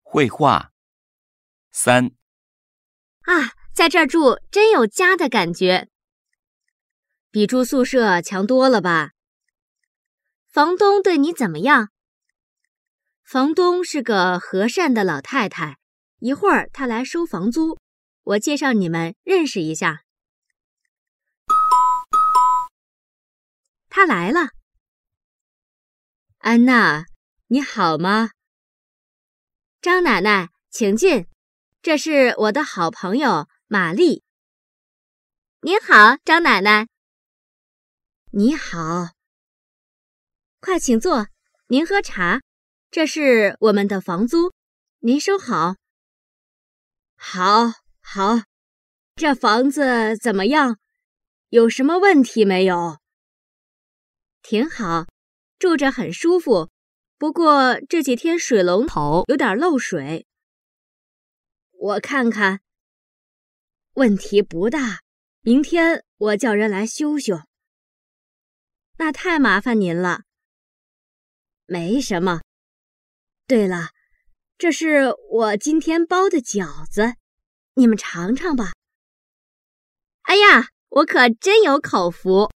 绘画。3. 啊，在这儿住真有家的感觉。比住宿舍强多了吧？房东对你怎么样？房东是个和善的老太太，一会儿她来收房租，我介绍你们认识一下。她来了。安娜，你好吗？张奶奶，请进，这是我的好朋友玛丽。您好，张奶奶。你好。快请坐，您喝茶。这是我们的房租，您收好。好，这房子怎么样？有什么问题没有？挺好，住着很舒服。不过这几天水龙头有点漏水。我看看，问题不大，明天我叫人来修修。那太麻烦您了。没什么。对了，这是我今天包的饺子，你们尝尝吧。哎呀，我可真有口福。